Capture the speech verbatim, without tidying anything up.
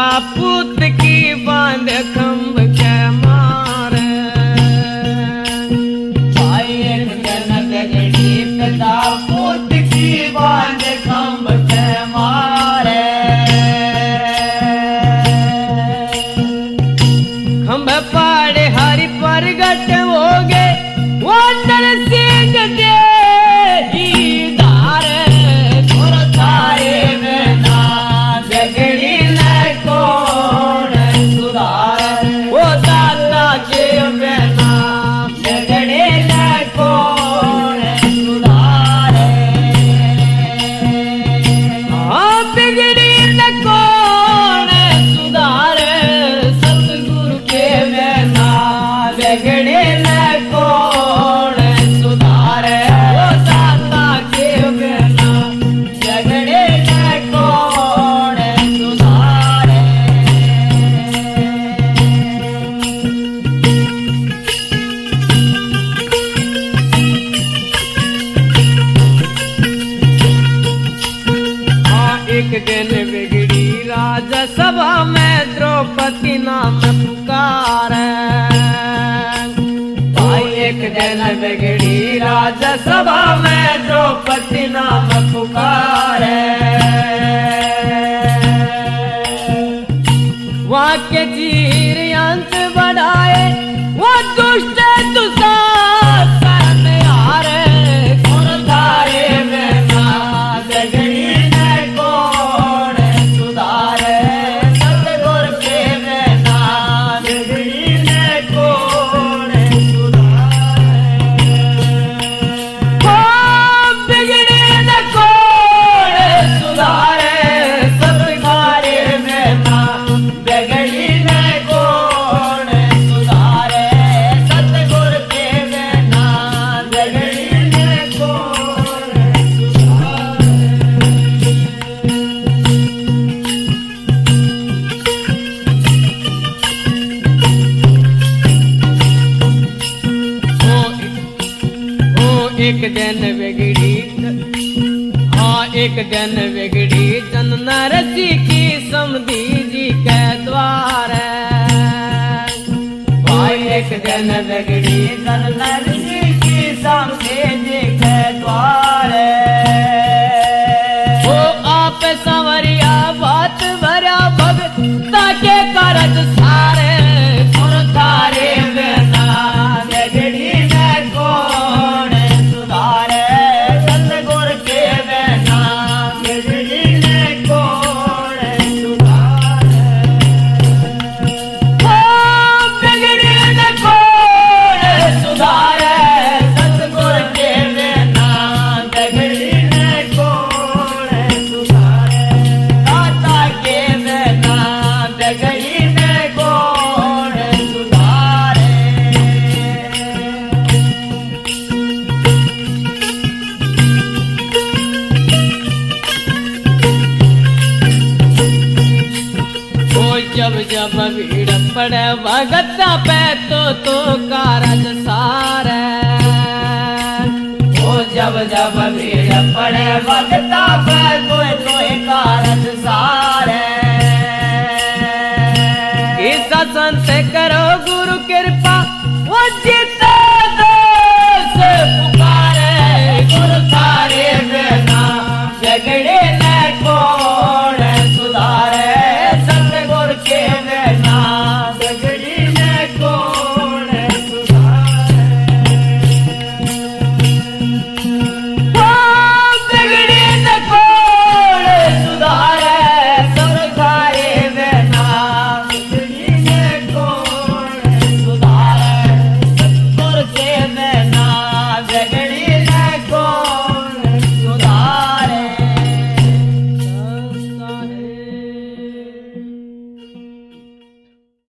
पिता पुत की बांध खम्भ के मारे। भाई एक जन बिगड़ी पिता पुत की बांध खम्भ के मारे। खम्भ पाड़े हरि प्रगट हो गए वो नरसिंह देही धारे। गुर थारे बिना बिगड़ी न कौन सुधारे। वो दाता के बिना बिगड़े न कौन सुधारे। हाँ बिगड़ी न कौन सुधारे। सतगुरु के बिना बिगड़े न कौन सुधारे। वो दाता के बिना बिगड़े न कौन सुधारे। हाँ एक दिन बिगड़ी राजा सभा में द्रौपदी नाम पुकारे। भाई एक दिन बिगड़ी राजा सभा में द्रौपदी नाम पुकारे। वहाँ के चीर अंत बढ़ाए वो दुष्ट दुशासन हारे। गुर थारे बिना बिगड़ी न कौन सुधारे। सतगुर के बिना बिगड़ी न कौन सुधारे। हाँ बिगड़ी न कौन सुधारे। सतगुर बिना बिगड़ी न कौन सुधारे। सतगुर के बिना बिगड़ी न कौन सुधारे। ओ एक दिन बिगड़ी हाँ एक दिन बिगड़ी जन नरसी की समधी जी के द्वार। भाई एक दिन बिगड़ी तन नरसी की सामने देखे द्वारे। वो आप संवरिया बात भरा भगता के कारज सारे। गुर थारे बिना बिगड़ी न कौन सुधारे। सतगुर के बिना बिगड़ी न कौन सुधारे। हाँ बिगड़ी न कौन सुधारे। सतगुर के बिना बिगड़ी न कौन सुधारे। दाता के बिना बिगड़ी न कौन सुधारे। ओ जब जब भीड़ पड़े भगता पे तो तो कारज सारे। ओ जब जब भीड़ पड़े भगता पे कोई कोई कारज सारे। ऐसा संत करो गुरु कृपा